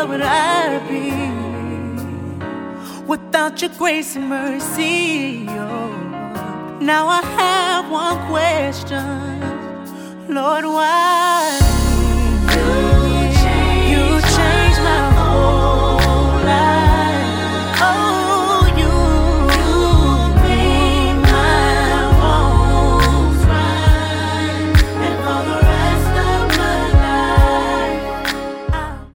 where would I be without your grace and mercy? Oh, now I have one question, Lord, why?